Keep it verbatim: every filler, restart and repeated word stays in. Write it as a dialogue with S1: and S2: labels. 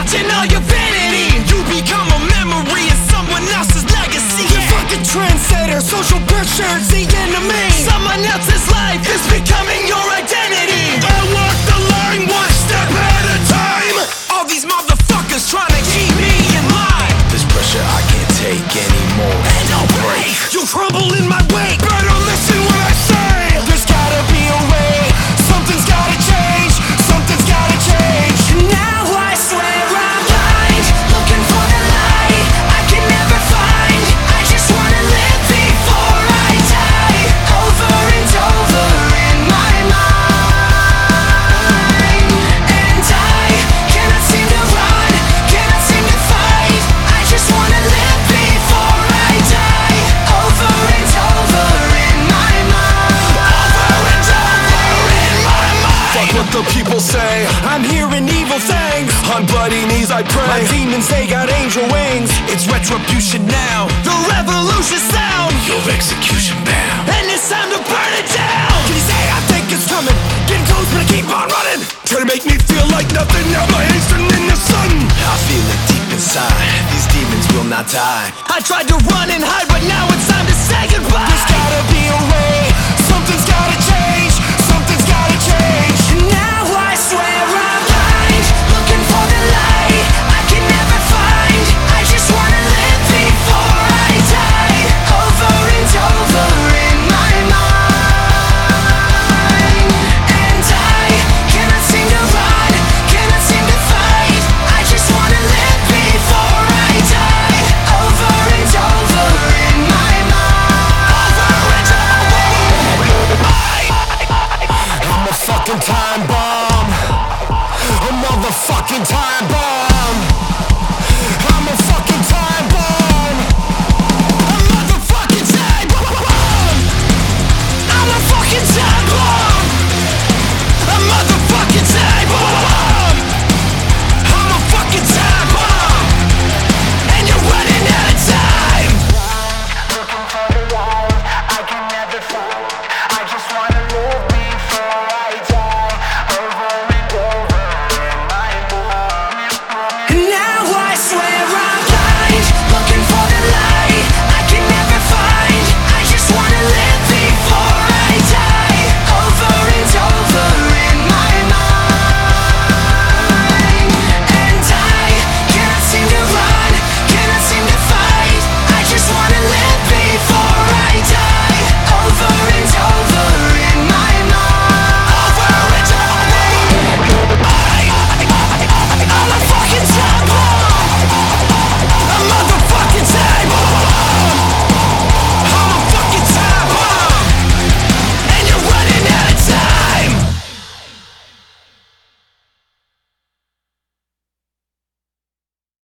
S1: watching all your vanity. You become a memory of someone else's legacy.
S2: You're fucking trendsetter, social pressure's the enemy.
S1: Someone else's life is becoming your identity.
S2: I walk the line one step at a time.
S1: All these motherfuckers trying to keep me in line.
S3: This pressure I can't take anymore, and I'll break.
S2: You'll crumble in my wake. Better listen when I say there's gotta be a way. Something's gotta change. Something's gotta change.
S1: Now I swear I'm blind, looking for the light I can never find. I just wanna live before I die, over and over in my mind. And I cannot seem to run, cannot seem to fight. I just wanna live before I die, over and over in my mind. Over and over in my mind.
S2: Fuck what the people say. I'm hearing evil things. On bloody knees I pray. My demons, they got angel wings.
S1: It's retribution now, the revolution sound,
S3: Your execution bound.
S1: and it's time to burn it down.
S2: Can you say I think it's coming? Getting close, but I keep on running. Try to make me feel like nothing. Now my hasten in the sun.
S3: I feel it deep inside. These demons will not die.
S1: I tried to run and hide, but now it's time to say goodbye.
S2: There's gotta be a way. Something's gotta change. Something's gotta change.
S1: Now I swear I'm blind, looking for the light I can never find. I just wanna live before I die, over and over in my mind. And I cannot seem to run, cannot seem to fight. I just wanna live before I die, over and over in my mind. Over and over.
S2: I'm a fucking time bomb. A motherfucking time